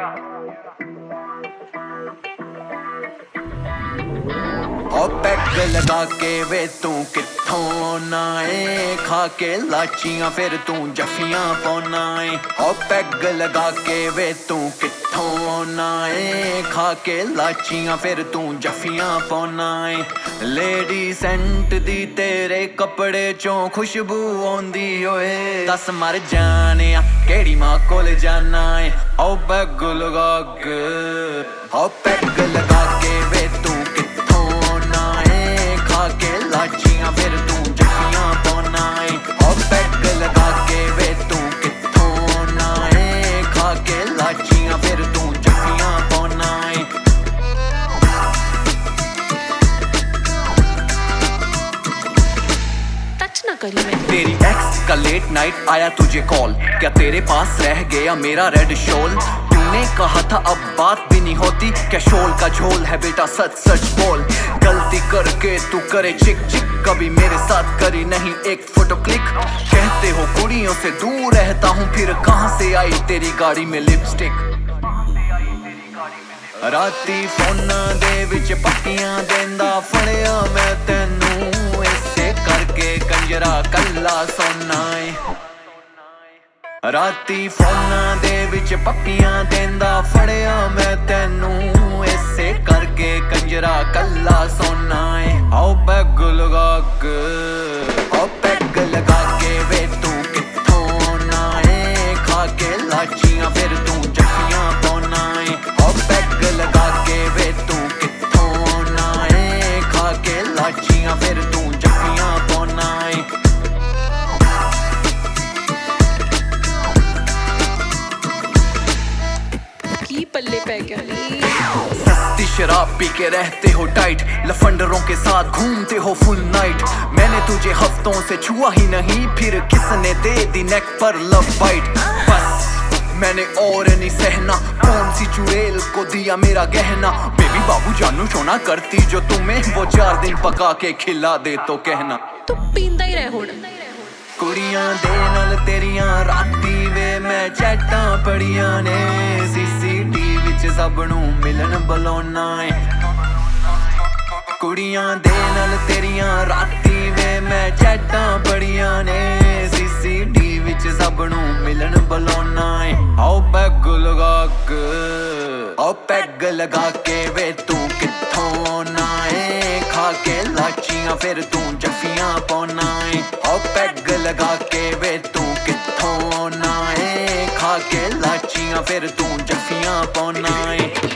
ओ peg लगा के वे तू कित्थों ना ए, खा के लाचियां फिर तू जफियां पौना ए। ओ पैग लगा के वे तू कित्थों ना ए, खा के लाचियां फिर तू जफियां पौना ए। लेडी सेंट दी तेरे कपड़े चों खुशबू आउंदी ओए, दस मर जाने केड़ी मां कोल जाना ए। ओ पैग लगा के, ओ पैग लगा के वे तू के लाचियां फिर तू जफियां पौना ए। ओ पैग लगा के वे तू कित्थों ना ए, खा के लाचियां फिर तू जफियां पौना ए। टच ना करी मैं। तेरी एक्स का लेट नाइट आया तुझे कॉल, क्या तेरे पास रह गया मेरा रेड शॉल? तूने कहा था अब बात भी नहीं होती, क्या शोल का झोल है बेटा सच सच बोल। गलती करके तू करे चिक चिक, कभी मेरे साथ करी नहीं एक फोटो क्लिक। कहते हो कुड़ियों से दूर रहता हूँ, फिर कहाँ से आई तेरी गाड़ी में लिपस्टिक? राती फोना दे विच पट्टियां देंदा फड़िया मैं तेनू, इसे करके कंजरा कल्ला सोना ए। राती फोना दे विच पट्टियां देंदा फड़िया मैं तेनू, इसे करके कंजरा कल्ला सोना ए। आओ पैग लगा के, आओ पैग लगा के वे तू कित्थों ना ए, खा के लाचियां फिर तू जफियां पौना ए। आओ पैग लगा के वे तू कित्थों ना ए, खा के लाचियां फिर तू जफियां पौना ए। पल्ले पै गया नी। सस्ती शराब पी के रहते हो टाइट, लफंडरों के साथ घूमते हो फुल नाइट। मैंने तुझे हफ्तों से छुआ ही नहीं, फिर किसने दे दी नेक पर लव बाइट? बस मैंने और नहीं सहना, कौन सी चुड़ैल को दिया मेरा गहना? बेबी बाबू जानू सोना करती जो तुम्हें, वो 4 दिन पका के खिला दे तो कहना। तू पींदा ही रह हुण। कुड़ियां दे नाल तेरियां राती वे मैं चैटां पड़ियां ने, CCTV च सब नू मिलन बुलाउना ए। कुड़ियां दे नाल तेरियां राती वे मैं चैटां पड़ियां ने, CCTV च सब नू मिलन बुलाउना ए। आओ पैग लगा के, आओ पैग लगा के वे तू कित्थों ना ए, खा के लाचियां फिर तू जफियां पौना ए। आओ पैग लगा के वे तू कित्थों ना ए, खा के लाचियां फिर तू जफियां पौना ए।